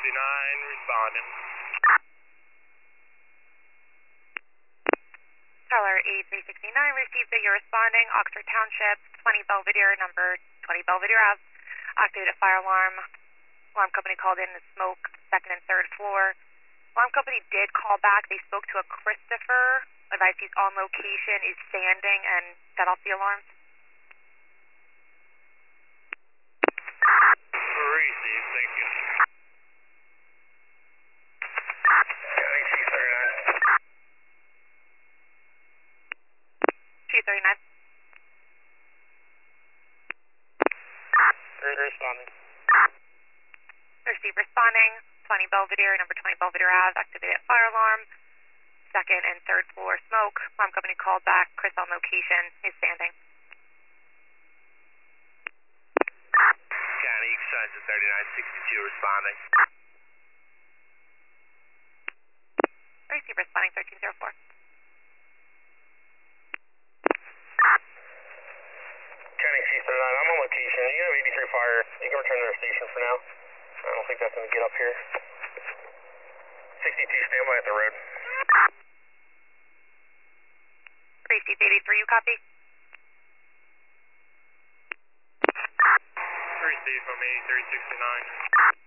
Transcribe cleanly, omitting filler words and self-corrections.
responding. Caller 8369 received that you're responding. Oxford Township, 20 Belvedere, number 20 Belvedere Ave. Activated a fire alarm. Alarm company called in the smoke, second and third floor. Alarm company did call back. They spoke to a Christopher. Advised he's on location, is standing, and set off the alarm. Received, thank you. County Chief 239. Responding. Receive responding. 20 Belvedere, number 20 Belvedere Ave. Activated fire alarm. Second and third floor smoke. Alarm company called back. Chris on location, is standing. County Equalizer 3962 responding. Receive responding 1304. County Chief 39, I'm on location. You have 83 fire. You can return to the station for now. I don't think that's going to get up here. 62, stand by at the road. Receive 83, you copy? Receive from 8369.